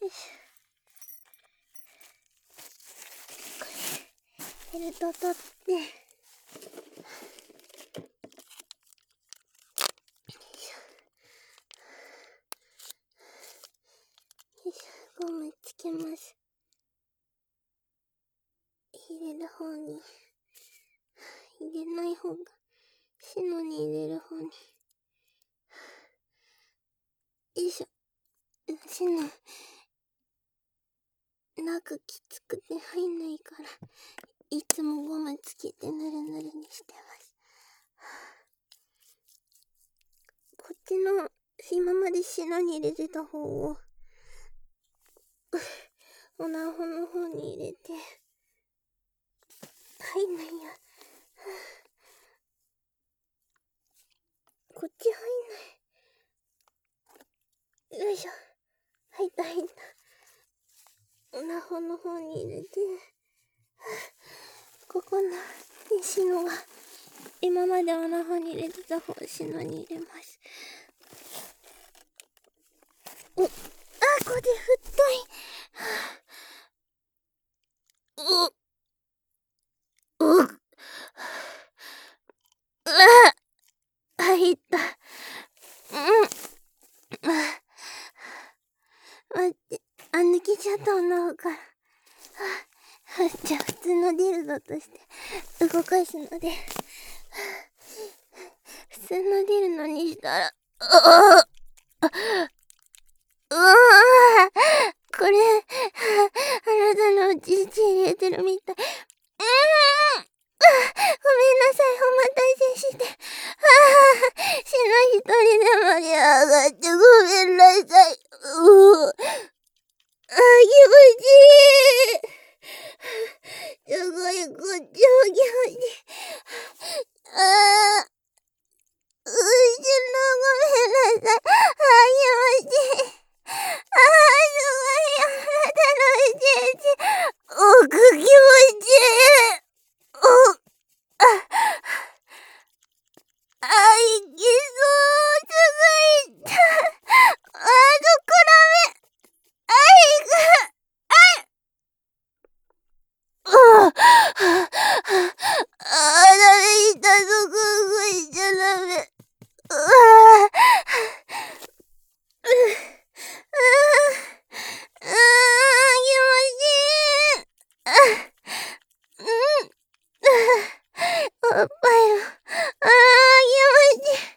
よいしょ。これ、ベルト取って。よいしょ、ゴムつけます。入れる方に、入れない方が、シノに入れる方に。よいしょ。シノ、中きつくて入んないから、いつもゴムつけてぬるぬるにしてます。こっちの、今までシノに入れてた方を、おなほの方に入れて、入んないや。こっち入んない。よいしょ。入った。おなほの方に入れて、ここのシノが、今までおなほに入れてた方、シノに入れます。これ太い。入った。待って。抜けちゃったおなほから。じゃあ普通のディルドとして動かすので。普通のディルドにしたら、これ、あなたのうち入れてるみたい。ごめんなさい、お待たせして。シノ一人で盛り上がってごめんなさい。気持ちいい。すごい、こっちも気持ちいい。シノごめんなさい。気持ちいい。すごい、あなたのうち、気持ちいい。いけそう、すごい。どこだめ。ダメ、痛そこ動いちゃダメ。気持ちいい。おっぱいも。気持ちいい。